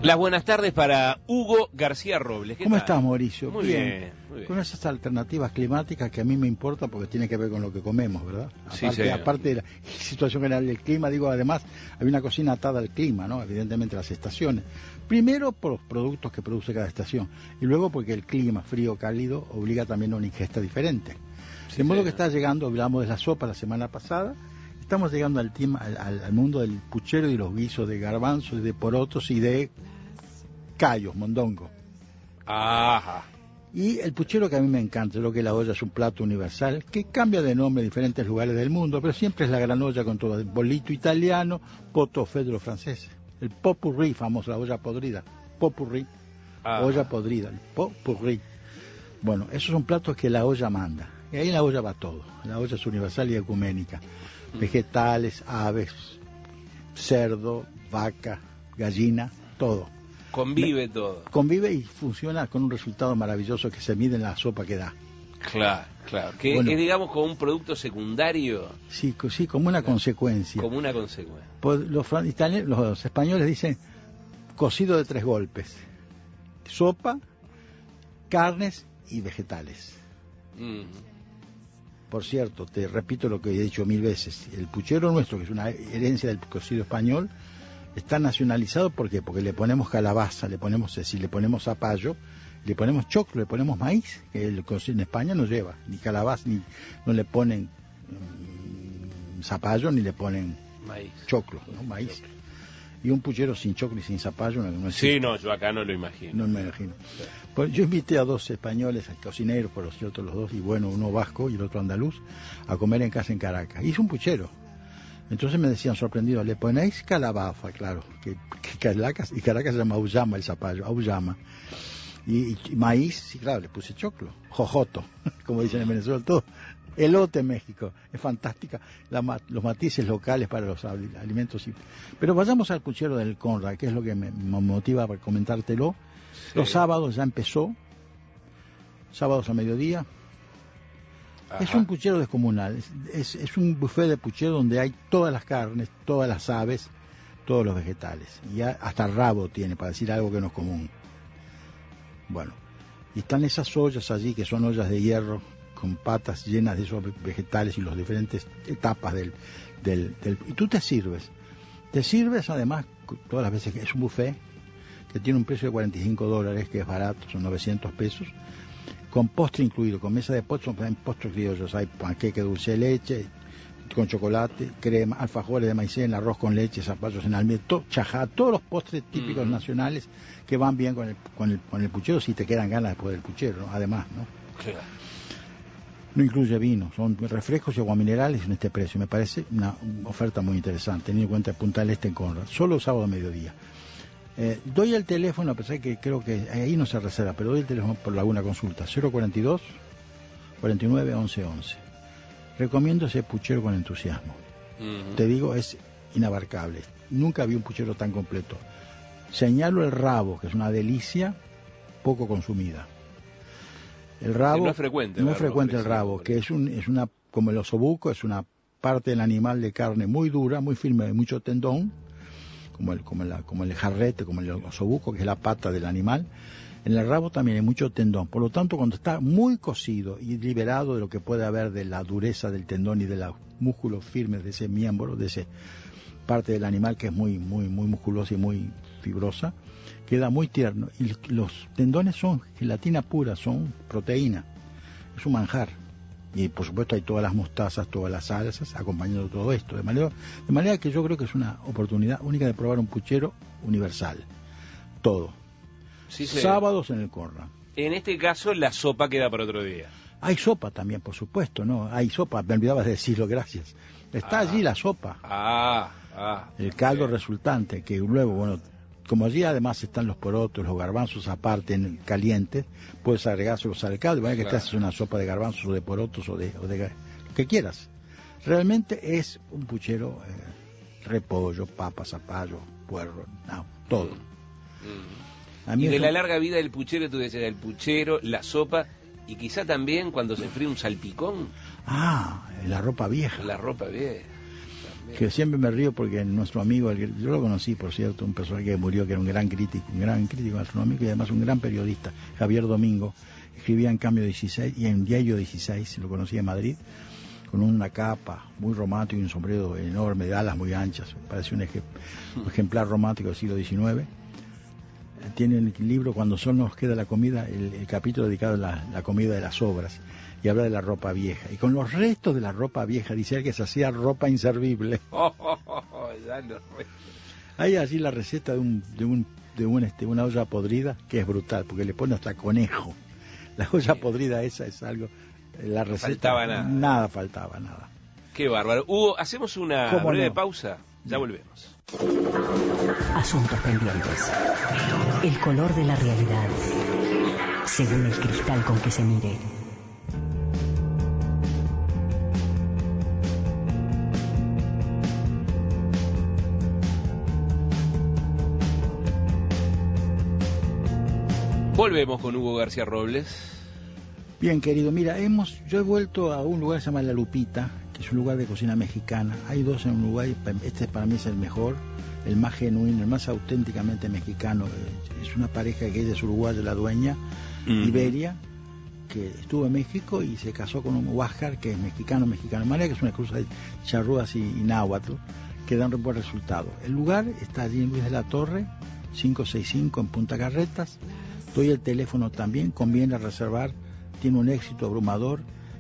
Las buenas tardes para Hugo García Robles. ¿Cómo estás, Mauricio? Muy bien, muy bien. Con esas alternativas climáticas que a mí me importan porque tiene que ver con lo que comemos, ¿verdad? Sí, aparte de la situación general del clima, digo, además hay una cocina atada al clima, ¿no? Evidentemente las estaciones. Primero por los productos que produce cada estación y luego porque el clima frío o cálido obliga también a una ingesta diferente. Sí, de modo que está llegando, hablamos de la sopa la semana pasada, estamos llegando al mundo del puchero y los guisos de garbanzos, de porotos y de callos, mondongo. Ajá. Y el puchero que a mí me encanta, lo que la olla es un plato universal, que cambia de nombre en diferentes lugares del mundo, pero siempre es la gran olla con todo, el bolito italiano, pot-au-feu de los franceses, el pot-pourri, famoso, la olla podrida, pot-pourri, olla podrida, el pot-pourri. Bueno, esos son platos que la olla manda, y ahí en la olla va todo, la olla es universal y ecuménica, vegetales, aves, cerdo, vaca, gallina, todo. Convive todo. Convive y funciona con un resultado maravilloso que se mide en la sopa que da. Claro, claro. Que bueno, es, digamos, como un producto secundario. Sí, como una consecuencia. Como una consecuencia. Pues los españoles dicen cocido de 3 golpes. Sopa, carnes y vegetales. Por cierto, te repito lo que he dicho 1000 veces. El puchero nuestro, que es una herencia del cocido español, está nacionalizado, ¿por qué? Porque le ponemos calabaza, le ponemos zapallo, le ponemos choclo, le ponemos maíz, que el cocido en España no lleva, ni calabaza, ni no le ponen zapallo, ni le ponen maíz. Choclo, ¿no? Maíz. Choclo. Y un puchero sin choclo y sin zapallo no existe. Sí, no, yo acá no lo imagino. No me imagino. Pues yo invité a 2 españoles, cocineros, por cierto, los dos, y bueno, uno vasco y el otro andaluz, a comer en casa en Caracas. Hice un puchero. Entonces me decían sorprendidos, ¿le ponéis calabaza? Claro, que Caracas se llama auyama el zapallo, auyama. Y maíz, sí, claro, le puse choclo, jojoto, como dicen en Venezuela, todo. Elote en México, es fantástica, los matices locales para los alimentos. Pero vayamos al puchero del Conrad, que es lo que me motiva para comentártelo. Sí. Los sábados ya empezó, sábados a mediodía. Ajá. Es un puchero descomunal, es un buffet de puchero donde hay todas las carnes, todas las aves, todos los vegetales, y hasta rabo tiene, para decir algo que no es común. Bueno, y están esas ollas allí, que son ollas de hierro, con patas llenas de esos vegetales y las diferentes etapas del y tú te sirves además, todas las veces que es un buffet, que tiene un precio de $45, que es barato, son 900 pesos, con postre incluido, con mesa de postre, son postres criollos, hay panqueque dulce de leche, con chocolate, crema, alfajores de maicena, arroz con leche, zapallos en almendro, chajá, todos los postres típicos nacionales que van bien con el puchero, si te quedan ganas después del puchero, ¿no? Además, ¿no? Claro. No incluye vino, son refrescos y agua minerales en este precio, me parece una oferta muy interesante, teniendo en cuenta el Punta del Este en Conrad, solo sábado a mediodía. Doy el teléfono, a pesar que creo que ahí no se reserva, pero doy el teléfono por alguna consulta, 042 49 11 11. Recomiendo ese puchero con entusiasmo. Te digo, es inabarcable. Nunca vi un puchero tan completo. Señalo el rabo, que es una delicia, poco consumida. El rabo, no es frecuente. No es frecuente el rabo, que es una, como el osobuco, es una parte del animal de carne muy dura, muy firme, de mucho tendón, como el jarrete, como el osobuco, que es la pata del animal. En el rabo también hay mucho tendón, por lo tanto, cuando está muy cocido y liberado de lo que puede haber de la dureza del tendón y de los músculos firmes de ese miembro, de esa parte del animal que es muy musculosa y muy fibrosa, queda muy tierno. Y los tendones son gelatina pura, son proteína, es un manjar. Y por supuesto hay todas las mostazas, todas las salsas acompañando todo esto, de manera que yo creo que es una oportunidad única de probar un puchero universal, todo. Sí, Sábados en el Conrad. En este caso la sopa queda para otro día. Hay sopa también, por supuesto, ¿no? Hay sopa, me olvidaba de decirlo, gracias. Está allí la sopa. El caldo resultante, que luego, bueno, como allí además están los porotos, los garbanzos aparte en caliente, puedes agregárselos al caldo, de manera que te haces una sopa de garbanzos o de porotos o de lo que quieras. Realmente es un puchero, repollo, papa, zapallo, puerro, todo. Y de la larga vida del puchero, tú decías, el puchero, la sopa, y quizá también cuando se fríe un salpicón. La ropa vieja. La ropa vieja. que siempre me río porque nuestro amigo, yo lo conocí, por cierto, un personaje que murió, que era un gran crítico gastronómico y además un gran periodista, Javier Domingo, escribía en Cambio 16 y en Diario 16, lo conocí en Madrid, con una capa muy romántica y un sombrero enorme de alas muy anchas, parece un ejemplar romántico del siglo XIX. Tiene el libro Cuando solo nos queda la comida, el capítulo dedicado a la comida de las obras, y habla de la ropa vieja. Y con los restos de la ropa vieja, dice él que se hacía ropa inservible. Hay así la receta de una olla podrida, que es brutal, porque le pone hasta conejo. La olla podrida esa es algo, la receta. Faltaba nada. Nada faltaba, nada. Qué bárbaro. Hugo, hacemos una breve pausa. Ya volvemos. Asuntos pendientes. El color de la realidad, según el cristal con que se mire. Volvemos con Hugo García Robles. Bien, querido, mira, yo he vuelto a un lugar que se llama La Lupita, que es un lugar de cocina mexicana. Hay dos en Uruguay, este para mí es el mejor, el más genuino, el más auténticamente mexicano. Es una pareja que ella es uruguaya, la dueña, Iberia, que estuvo en México y se casó con un huáscar que es mexicano, de manera que es una cruza de charrúas y náhuatl, que dan un buen resultado. El lugar está allí en Luis de la Torre, 565 en Punta Carretas. Doy el teléfono también, conviene reservar, tiene un éxito abrumador,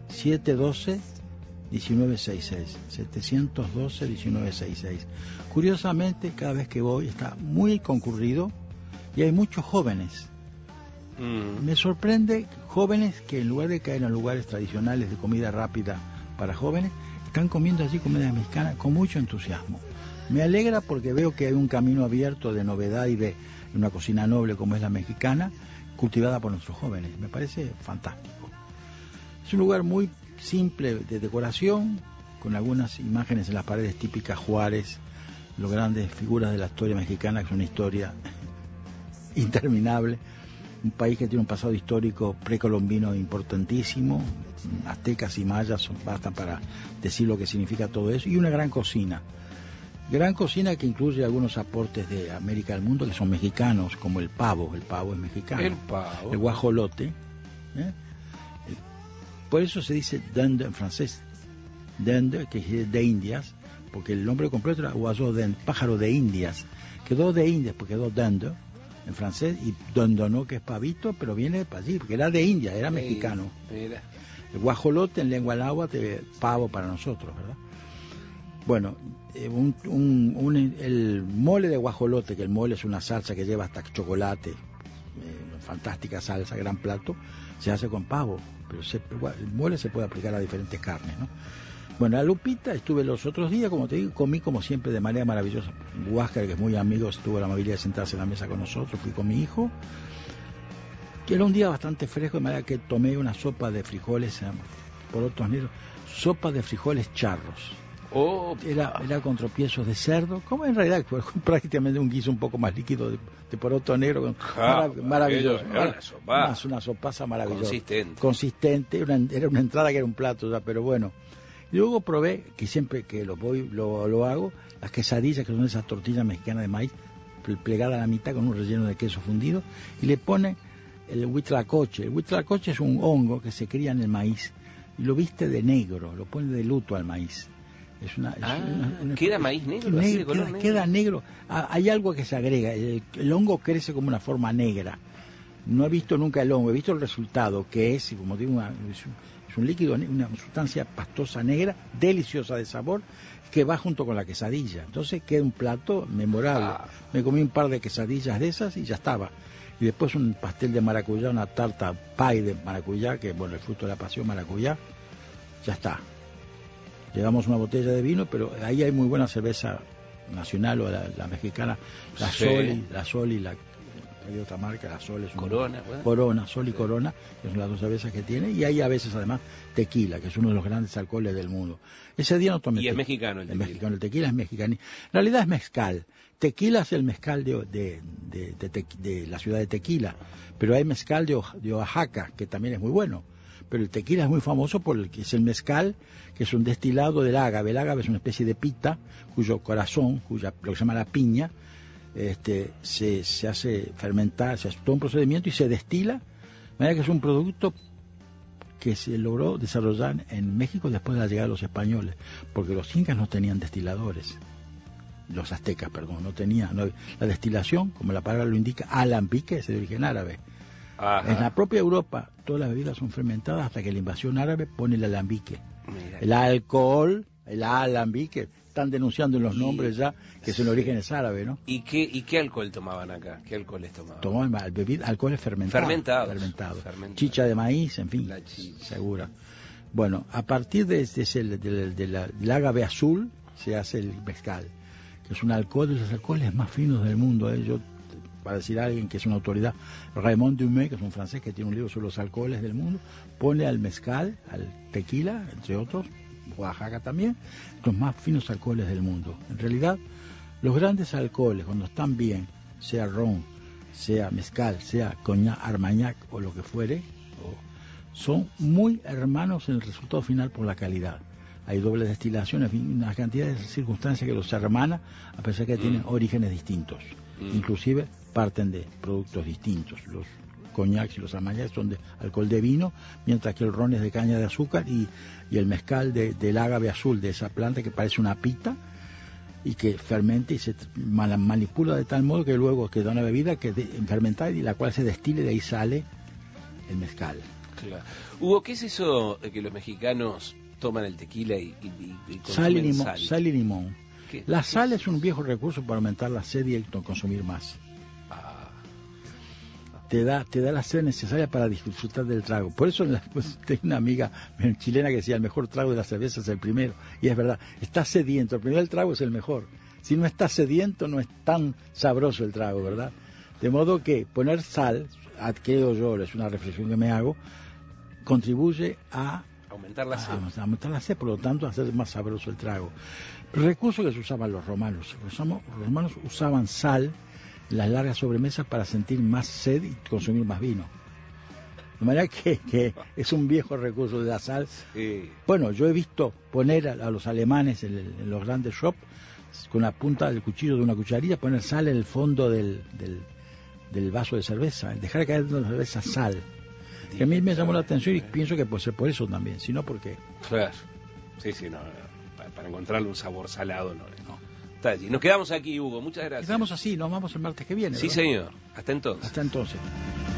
712-1966, 712-1966. Curiosamente, cada vez que voy está muy concurrido y hay muchos jóvenes. Me sorprende jóvenes que en lugar de caer en lugares tradicionales de comida rápida para jóvenes, están comiendo allí comida mexicana con mucho entusiasmo. Me alegra porque veo que hay un camino abierto de novedad y de una cocina noble como es la mexicana, cultivada por nuestros jóvenes. Me parece fantástico. Es un lugar muy simple de decoración, con algunas imágenes en las paredes típicas Juárez, las grandes figuras de la historia mexicana, que es una historia interminable. Un país que tiene un pasado histórico precolombino importantísimo, aztecas y mayas bastan para decir lo que significa todo eso, y una gran cocina que incluye algunos aportes de América del mundo que son mexicanos, como el pavo es mexicano, el guajolote, por eso se dice dinde en francés, dinde, que es de Indias, porque el nombre completo era oiseau dinde, pájaro de Indias, quedó de Indias porque quedó dinde en francés, y dondonó, que es pavito, pero viene de allí, porque era de India, era mexicano. Mira. El guajolote en lengua náhuatl, pavo para nosotros, ¿verdad? Bueno, el mole de guajolote, que el mole es una salsa que lleva hasta chocolate, fantástica salsa, gran plato, se hace con pavo, pero el mole se puede aplicar a diferentes carnes, ¿no? Bueno, a Lupita estuve los otros días, como te digo, comí como siempre de manera maravillosa. Huáscar, que es muy amigo, tuvo la amabilidad de sentarse en la mesa con nosotros, fui con mi hijo, que era un día bastante fresco, de manera que tomé una sopa de frijoles, porotos negros, sopa de frijoles charros. Era con tropiezos de cerdo, como en realidad fue prácticamente un guiso un poco más líquido de poroto negro, maravilloso. Una sopaza maravillosa. Consistente, era una entrada que era un plato ya, pero bueno. Y luego probé, que siempre que lo hago, las quesadillas, que son esas tortillas mexicanas de maíz, plegada a la mitad con un relleno de queso fundido, y le pone el huitlacoche. El huitlacoche es un hongo que se cría en el maíz, y lo viste de negro, lo pone de luto al maíz. ¿Queda maíz negro? Queda negro. Hay algo que se agrega, el hongo crece como una forma negra. No he visto nunca el hongo, he visto el resultado, que es, como digo, es un líquido, una sustancia pastosa negra, deliciosa de sabor, que va junto con la quesadilla. Entonces queda un plato memorable. Me comí un par de quesadillas de esas y ya estaba. Y después un pastel de maracuyá, una tarta pie de maracuyá, que bueno, el fruto de la pasión maracuyá, ya está. Llevamos una botella de vino, pero ahí hay muy buena cerveza nacional, o la mexicana, la Sol y hay otra marca, la Sol es Corona, Sol y Corona, que son las dos cervezas que tiene, y hay a veces además tequila, que es uno de los grandes alcoholes del mundo. Ese día no tomé tequila. Y es mexicano el tequila. El tequila es mexicano. En realidad es mezcal. Tequila es el mezcal de la ciudad de Tequila, pero hay mezcal de Oaxaca, que también es muy bueno. pero el tequila es muy famoso por el que es el mezcal, que es un destilado del ágave. El ágave es una especie de pita, cuyo corazón, lo que se llama la piña, se hace fermentar, se hace todo un procedimiento y se destila, de manera que es un producto que se logró desarrollar en México después de la llegada de los españoles, porque los incas no tenían destiladores, los aztecas, perdón, no tenían, la destilación, como la palabra lo indica, alambique, es de origen árabe. Ajá. En la propia Europa todas las bebidas son fermentadas hasta que la invasión árabe pone el alambique. Mira. El alcohol, el alambique, están denunciando en los nombres ya que su origen es árabe, ¿no? ¿Y qué alcohol tomaban acá? ¿Qué alcoholes tomaban? Tomaban alcoholes fermentados. Chicha de maíz, en fin, segura. Bueno, a partir del ágave azul se hace el mezcal, que es un alcohol de los alcoholes más finos del mundo. Yo, para decir a alguien que es una autoridad, Raymond Dumais, que es un francés que tiene un libro sobre los alcoholes del mundo, pone al mezcal, al tequila, entre otros, Oaxaca también, los más finos alcoholes del mundo. En realidad, los grandes alcoholes, cuando están bien, sea ron, sea mezcal, sea coñac, armagnac o lo que fuere, son muy hermanos en el resultado final por la calidad. Hay doble destilación, en fin, una cantidad de circunstancias que los hermana, a pesar que tienen orígenes distintos. Inclusive parten de productos distintos. Los coñacs y los armagnacs son de alcohol de vino, mientras que el ron es de caña de azúcar y el mezcal del ágave azul, de esa planta que parece una pita y que fermenta y se manipula de tal modo que luego queda una bebida fermentada y la cual se destile, de ahí sale el mezcal. Claro. Hugo, ¿qué es eso de que los mexicanos toman el tequila y sal y limón? La sal es un viejo recurso para aumentar la sed y consumir más. Te da la sed necesaria para disfrutar del trago. Por eso tengo una amiga chilena que decía, el mejor trago de la cerveza es el primero. Y es verdad, está sediento, el primer trago es el mejor. Si no está sediento, no es tan sabroso el trago, ¿verdad? De modo que poner sal, creo yo, es una reflexión que me hago, contribuye a aumentar la sed. A aumentar la sed, por lo tanto, a hacer más sabroso el trago. El recurso que se usaban los romanos. Los romanos usaban sal en las largas sobremesas para sentir más sed y consumir más vino. De manera que es un viejo recurso de la sal. Sí. Bueno, yo he visto poner a los alemanes en los grandes shops, con la punta del cuchillo de una cucharilla, poner sal en el fondo del vaso de cerveza, dejar caer en la cerveza sal. Que a mí me llamó la atención y pienso que puede ser por eso también, si no, ¿por qué? Claro. Sí, no, para encontrarle un sabor salado, no. Está allí. Nos quedamos aquí, Hugo, muchas gracias. Quedamos así, nos vamos el martes que viene, Sí, ¿verdad? señor. Hasta entonces. Hasta entonces.